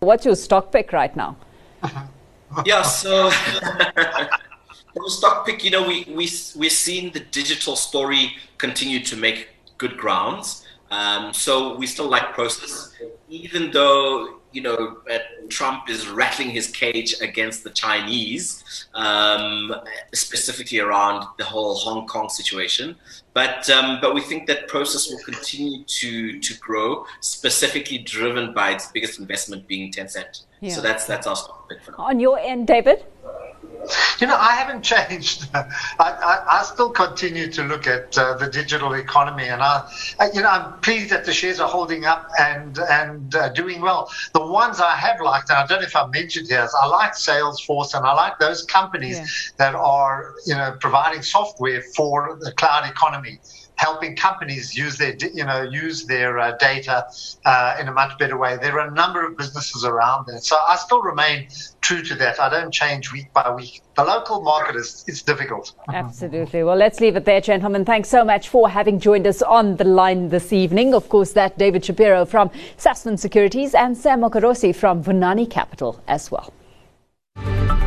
What's your stock pick right now? Yeah, so the stock pick, we're seeing the digital story continue to make good grounds. So we still like Prosus, even though Trump is rattling his cage against the Chinese, specifically around the whole Hong Kong situation. But we think that Prosus will continue to grow, specifically driven by its biggest investment being Tencent. Yeah. So that's our stock pick for now. On your end, David? I haven't changed. I still continue to look at the digital economy, and I'm pleased that the shares are holding up and doing well. The ones I have liked, and I don't know if I mentioned here, is I like Salesforce, and I like those companies that are providing software for the cloud economy, helping companies use their data in a much better way. There are a number of businesses around there, so I still remain true to that. I don't change week by week. The local market it's difficult. Absolutely. Well, let's leave it there, gentlemen. Thanks so much for having joined us on the line this evening. Of course, that David Shapiro from Sasfin Securities and Sam Mokorosi from Vunani Capital as well.